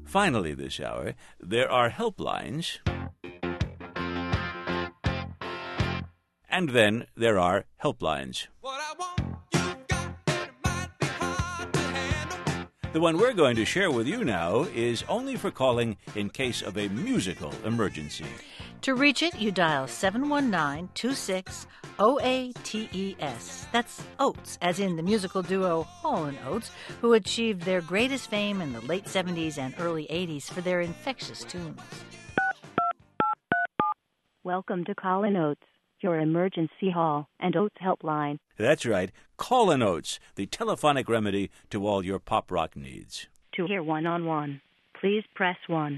Finally this hour, there are helplines, and then there are helplines. The one we're going to share with you now is only for calling in case of a musical emergency. To reach it, you dial 719-26-OATES. That's Oates, as in the musical duo Hall & Oates, who achieved their greatest fame in the late 70s and early 80s for their infectious tunes. Welcome to Call & Oates, your emergency Hall & Oates helpline. That's right. Call & Oates, the telephonic remedy to all your pop rock needs. To hear one-on-one, please press 1.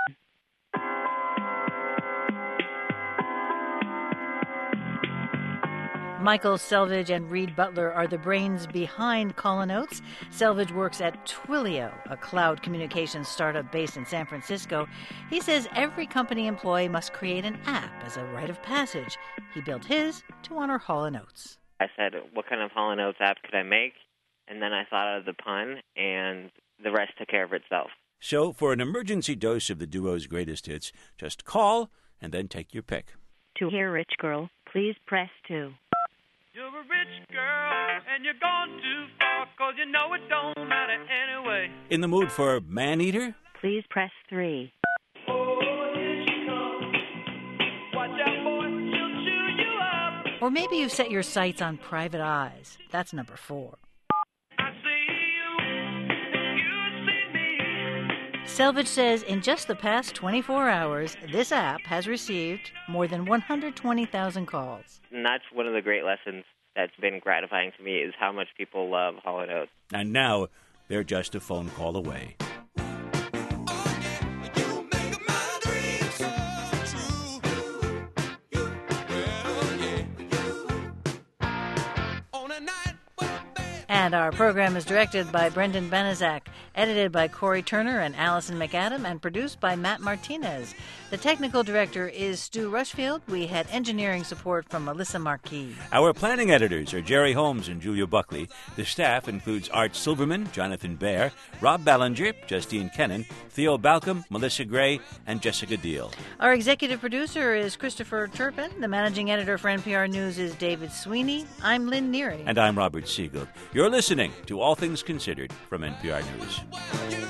Michael Selvage and Reed Butler are the brains behind Call & Oates. Selvage works at Twilio, a cloud communications startup based in San Francisco. He says every company employee must create an app as a rite of passage. He built his to honor Hall & Oates. I said, what kind of Hall & Oates app could I make? And then I thought of the pun, and the rest took care of itself. So, for an emergency dose of the duo's greatest hits, just call and then take your pick. To hear Rich Girl, please press 2. You're a rich girl, and you're gone too far, 'cause you know it don't matter anyway. In the mood for Man-Eater? Please press 3. Oh, here she comes. Watch out, boy, she'll chew you up. Or maybe you've set your sights on Private Eyes. That's number 4. I see you see me. Selvage says in just the past 24 hours, this app has received more than 120,000 calls. And that's one of the great lessons that's been gratifying to me is how much people love Hall & Oates. And now, they're just a phone call away. And our program is directed by Brendan Benazak, edited by Corey Turner and Allison McAdam, and produced by Matt Martinez. The technical director is Stu Rushfield. We had engineering support from Melissa Marquis. Our planning editors are Jerry Holmes and Julia Buckley. The staff includes Art Silverman, Jonathan Baer, Rob Ballinger, Justine Kennan, Theo Balcom, Melissa Gray, and Jessica Deal. Our executive producer is Christopher Turpin. The managing editor for NPR News is David Sweeney. I'm Lynn Neary. And I'm Robert Siegel. You're listening to All Things Considered from NPR News.